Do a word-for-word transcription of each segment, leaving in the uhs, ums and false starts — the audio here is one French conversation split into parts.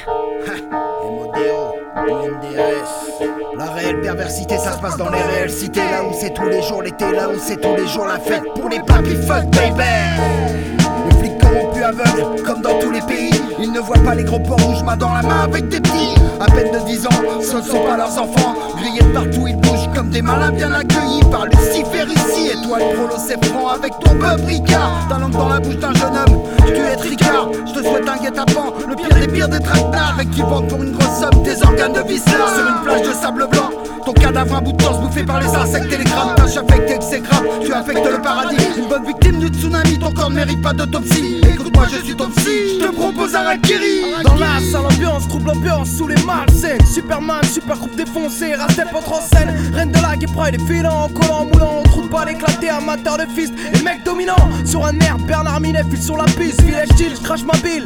M O D O, I N D A S. La réelle perversité, ça se passe dans les réelles cités. Là où c'est tous les jours l'été, là où c'est tous les jours la fête. Pour les papy fuck baby. Les flics corrompus aveugles, comme dans tous les pays. Ils ne voient pas les gros porcs rouges main dans la main avec des petits. À peine de dix ans, ce ne sont pas leurs enfants. Grillés de partout, ils bougent comme des malins bien accueillis par Lucifer ici. Et toi le prolo c'est franc avec ton peuple Ricard. Ta langue dans la bouche d'un jeune homme, tu es tricard. Je te souhaite un guet-apens, le pire des pires des traquenards. Et qui vendent pour une grosse somme des organes de viscères. Sur une plage de sable blanc, ton cadavre un bout de torse bouffé par les insectes et les grammes. Tâche affectée que c'est grave, tu affectes le paradis. Une bonne victime du tsunami, ton corps ne mérite pas d'autopsie. Écoute-moi, je suis ton psy, je te propose Harakiri. Dans la salle ambiance, trouble ambiance sous les malsaines. Superman, super groupe défoncé, Rastep entre en scène. Reine de la guépra et des filants, collant, moulant, trou de balle éclaté, amateur de fist. Et le mec dominant, sur un air, Bernard Minet file sur la piste. Village style, j'crache ma bille.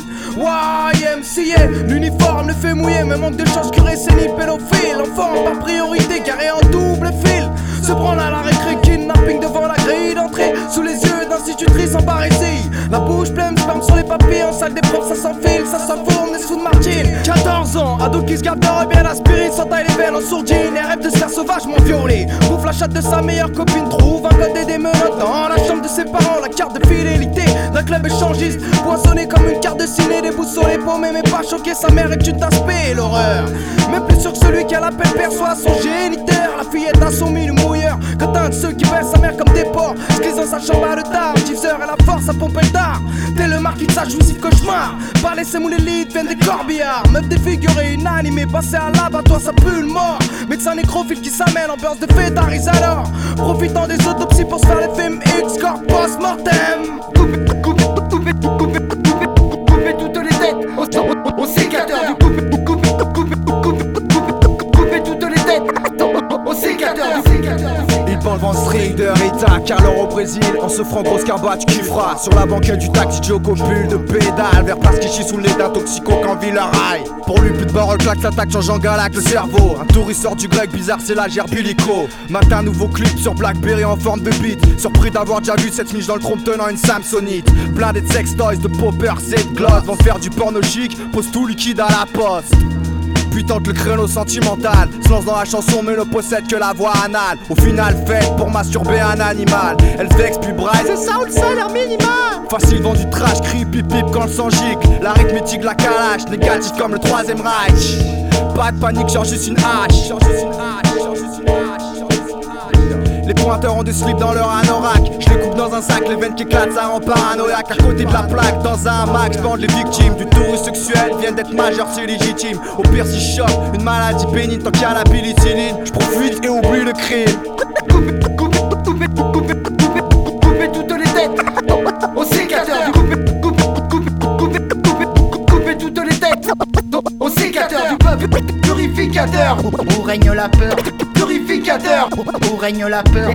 Y M C A, l'uniforme le fait mouiller, mais manque de chance curé, c'est ni pédophile. Enfant par priorité, carré en double fil. Se branle à la récré, kidnapping devant la grille d'entrée. Sous les yeux d'institutrice en barésie. La bouche pleine, sperme sur les papiers. En salle des profs, ça s'enfile, ça s'enfourne, les sous de Martine. quatorze ans, ado qui se garde et bien aspirine. Sans taille les veines en sourdine. Et rêve de se faire sauvagement violer. Bouffe la chatte de sa meilleure copine. Trouve un code et des menottes dans la chambre de ses parents. La carte de fidélité d'un club échangiste. Poinçonné comme une carte de ciné. Des boussoles paumées mais pas choqué. Sa mère est une aspect l'horreur. Même plus sûr que celui qui a la peine perçoit son géniteur. La fillette a son mille mouilleur. Quand un de ceux qui baissent sa mère comme des porcs. Skis dans sa chambre à le tard. Diffuseur et la force à pomper le tard. T'es le marquis de sa jouissive cauchemar. Par les semoule élites viennent des corbillards. Meuf défigurée, inanimée, passée à l'abattoir, ça pue le mort. Médecin nécrophile qui s'amène, ambiance de fétarise alors. Profitant des autopsies pour se faire les films X, corps post-mortem. Coupez, coupez, coupez, coupez, coupez, coupez toutes les têtes. Au sécateur du coupé, coupez, coupez, coupez, coupez, coupez toutes les têtes. Au sécateur du sécateur. Ils parlent vent strider et tac, alors au Brésil, en se franc grosse carba, tu kifferas. Sur la banquette du taxi, Joko pull de pédale. Vers place qui chie sous les d'un toxico quand vit la rail. Pour lui, plus de barrel, claque, l'attaque, change en galac le cerveau. Un touriste sort du grec, bizarre, c'est la gerbilico. Matin, nouveau clip sur Blackberry en forme de beat. Surpris d'avoir déjà vu cette miche dans le trompe tenant une Samsonite. Blindé de sex toys, de poppers et de gloss. Vont faire du porno chic, pose tout liquide à la poste. Puis tente le créneau sentimental, se lance dans la chanson mais ne possède que la voix anale. Au final faite pour masturber un animal. Elle vexe puis braille, c'est ça ou le salaire minimal. Facile vend du trash, crie pip pip quand le sang gicle. L'arithmétique la calache, négatif comme le troisième Reich. Pas de panique, genre juste une hache. Genre juste une hache, genre juste une hache. Les pointeurs ont des slips dans leur anorak. Je les coupe dans un sac, les veines qui éclatent, ça rend paranoïaque. À côté de la plaque, dans un max, pendent les victimes du tourisme sexuel. Viennent d'être majeurs, c'est légitime. Au pire, si je chope, une maladie bénigne, tant qu'il y a la pénicilline. Je profite et oublie le crime. Coupez, coupez, coupez, coupez, coupez, coupez toutes les têtes. Au sécateur du coupé, coupez, coupez, coupez, coupez, coupez toutes les têtes. Au sécateur du peuple, purificateur. Où règne la peur, purificateur. Où règne la peur.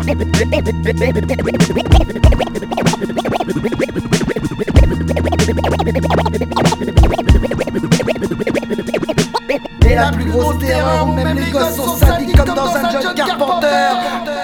Et la plus grosse terreur, où même les gosses sont sadiques comme dans un John Carpenter.